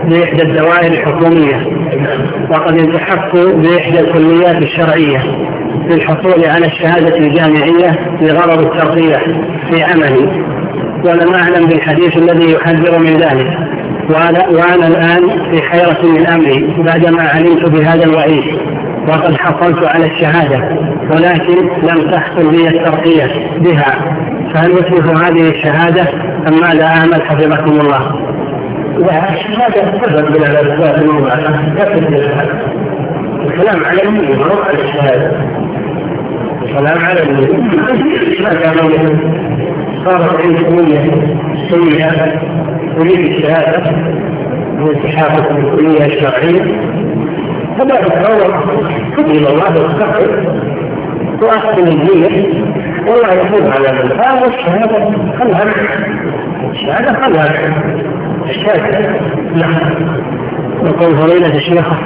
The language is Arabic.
بإحدى الدوائر الحكومية، وقد التحقت بإحدى الكليات الشرعية للحصول على الشهادة الجامعية بغرض الترقية في عملي، ولم أعلم بالحديث الذي يحذر من ذلك، وأنا الآن في حيرة من أمري بعدما علمت بهذا الوعيد، وقد حصلت على الشهادة ولكن لم تحصل لي الترقية بها، فهل يصلح هذه الشهادة أم ماذا أعمل حفظكم الله؟ الشهادة تفضل من الأسباب المباشرة، الكلام على النية مو على الشهادة. الكلام على النية ما كان صارت عندي نية سيئة أريد الشهادة والتحاقق بالكلية الشرعية، فذلك أول إلى الله واستغفر وأحسن النية والله يفوز على من هذا. الشهادة خلها الشهادة خلها الشهادة. نعم. وقول فضيلة الشيخ